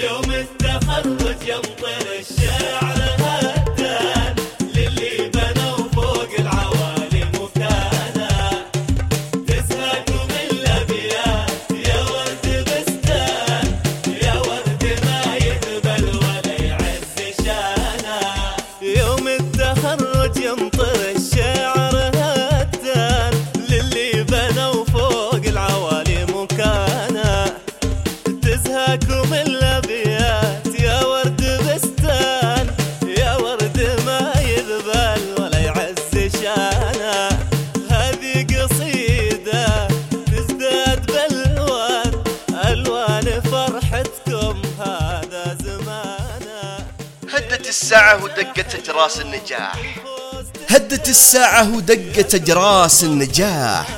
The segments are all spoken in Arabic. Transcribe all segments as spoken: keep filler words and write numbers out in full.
يوم التخرج يمطر الشعر هدان للي بنوا فوق العوالي مكانا، تزهقوا من الابيات يا ورد بستان، يا ورد ما يذبل ولا يعز شانا. يوم التخرج يمطر الشعر هدان للي بنوا فوق العوالي مكانا، تزهقوا من الابيات يا ورد بستان، يا ورد ما يذبل ولا يعز شانا. هذه قصيدة تزداد بالوان، الوان فرحتكم هذا زمانا. هدت الساعة ودقت أجراس النجاح، هدت الساعة ودقت أجراس النجاح،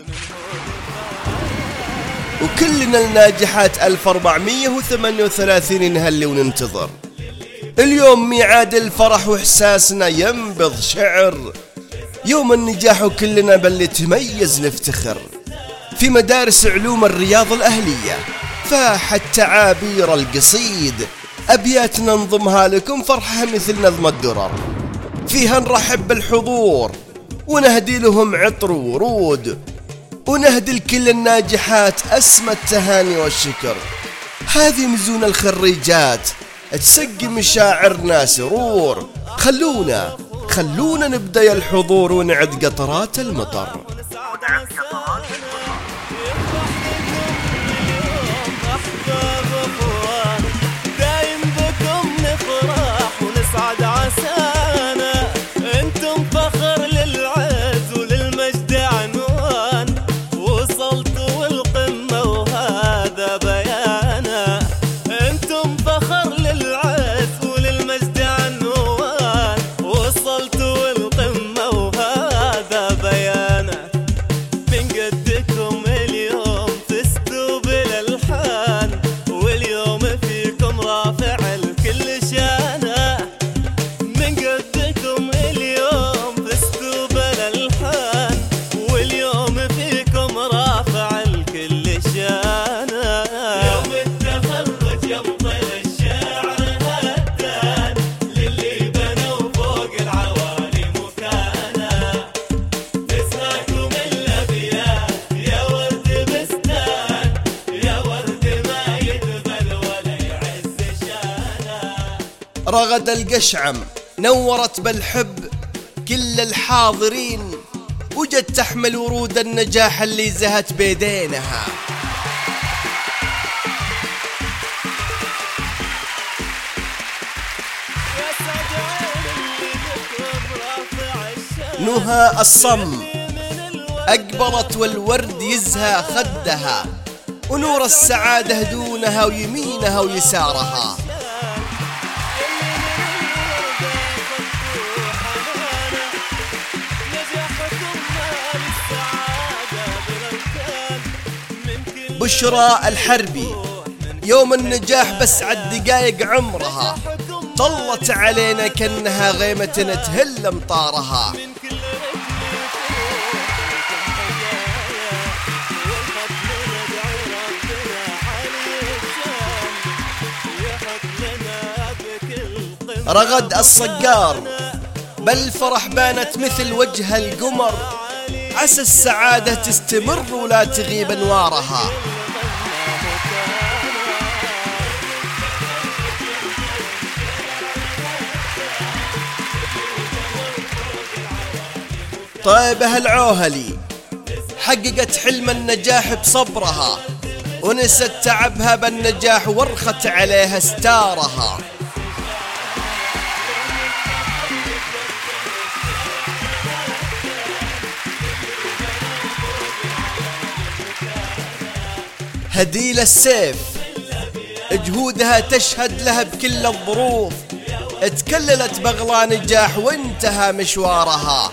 وكلنا الناجحات ألف وأربعمية وثمانية وثلاثين نهلي وننتظر. اليوم ميعاد الفرح وإحساسنا ينبض شعر، يوم النجاح وكلنا بل تميز نفتخر. في مدارس علوم الرياض الأهلية فاحت تعابير القصيد، أبيات ننظمها لكم فرحة مثل نظم الدرر، فيها نرحب بالحضور ونهدي لهم عطر ورود، ونهدي لكل الناجحات أسمى التهاني والشكر. هذه مزون الخريجات تسقي مشاعرنا سرور، خلونا خلونا نبدأ يا الحضور ونعد قطرات المطر. دايم بكم نفرح ونسعد عسانا، انتم فخر للعز وللمجد عنوان، وصلتوا والقمة وهذا بيانا. انتم فخر للعز وللمجد عنوان، وصلتوا والقمة وهذا بيانا. من قدكم اليوم فزتوا بالالحان، واليوم فيكم رافع الكل شانا. من قدكم اليوم فزتوا بالالحان، واليوم فيكم رافع الكل شانا. يوم التخرج يمطر الشعر هدان للي بنوا فوق العوالي مكانا، تزهقوا من الابيات يا ورد بستان، يا ورد ما يذبل ولا يعز شانا. رغد القشعم نورت بالحب كل الحاضرين، وجد تحمل ورود النجاح اللي زهت بيدينها. يا سعد اللي بكم رافع الشان، نهى الصم من الورد أقبلت والورد يزهى خدها، ونور السعادة دونها ويمينها ويسارها. بشرى الحربي يوم النجاح بس عد دقايق عمرها، طلت علينا كأنها غيمة تهل امطارها. رغد الصقار بالفرح بانت مثل وجه القمر، عسى السعادة تستمر ولا تغيب انوارها. طيبة العوهلي حققت حلم النجاح بصبرها، ونست تعبها بالنجاح وارخت عليها ستارها. هديل السيف جهودها تشهد لها بكل الظروف، تكللت بغلا نجاح وانتهى مشوارها.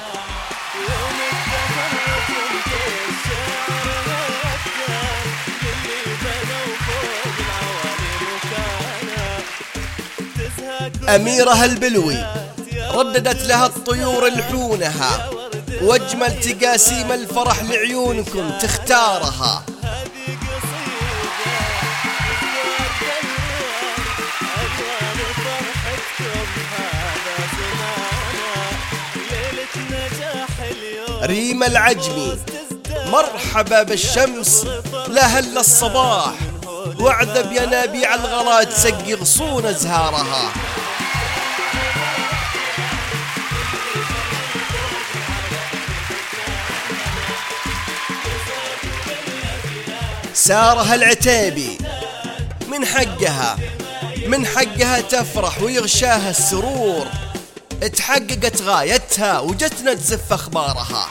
أميرة البلوي رددت لها الطيور لحونها، واجمل تقاسيم الفرح لعيونكم تختارها. ريم العجمي. مرحبا بالشمس لا هلا الصباح، واعذب يا نبيع الغلا تسقي غصون ازهارها. سارة العتيبي، من حقها من حقها تفرح ويغشاها السرور، اتحققت غايتها وجتنا تزف اخبارها.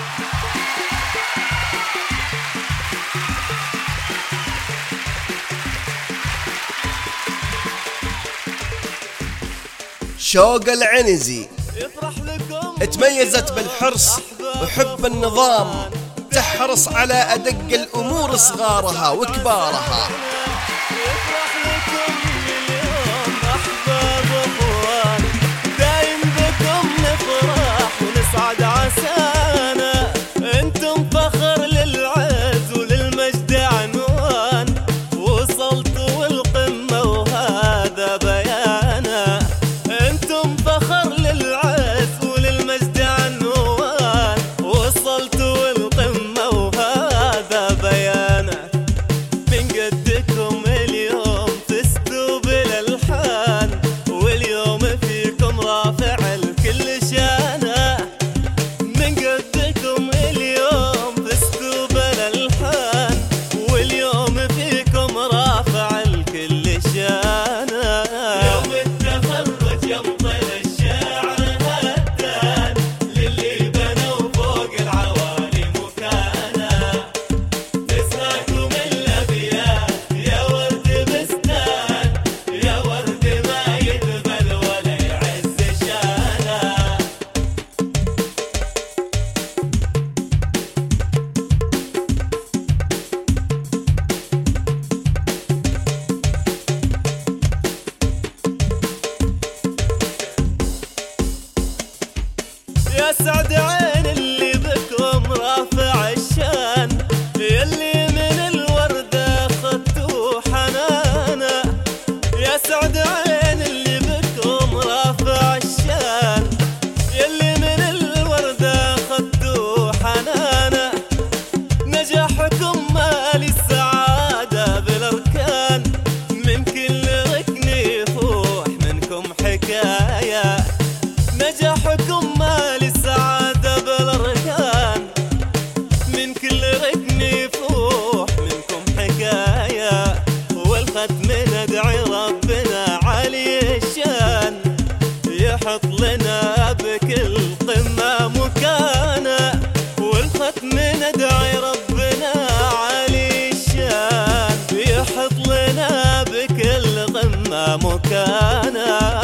شوق العنزي، تميزت بالحرص وحب النظام، تحرص على أدق الأمور صغارها وكبارها. يفرح لكم اليوم أحباب أخوان، دايم بكم نفرح ونسعد عسانا، انتم فخر للعز وللمجد عنوان، وصلتوا القمة وهذا بيانا، انتم فخر للعز وللمجد عنوان، وصلتوا القمة وهذا بيانا، من قدكم اليوم فزتوا بالألحان، واليوم فيكم رافع الكل شانا، من قدكم اليوم فزتوا بالألحان، واليوم فيكم رافع الكل شانا. يوم التخرج يمطر الشاعر هدان، للي بنوا فوق العوالي مكانا، تسراكم الأبيات يا ورد بستان، يا ورد ما يذبل ولا يعز شانا. يا سعد عين اللي بكم رافع الشان، يلي من الوردة خدتوا حنانا، يا سعد عين اللي بكم رافع الشان، يلي من الوردة خدتوا حنانا، نجاحكم مالي السعادة بالأركان، من كل ركن يفوح منكم حكاية، نجاحكم مالي السعادة بالأركان، من كل ركن يفوح منكم حكاية، والختم ندعي ربنا علي الشان، يحط لنا بكل قمة مكانة، والختم ندعي ربنا علي الشان، يحط لنا بكل قمة مكانة.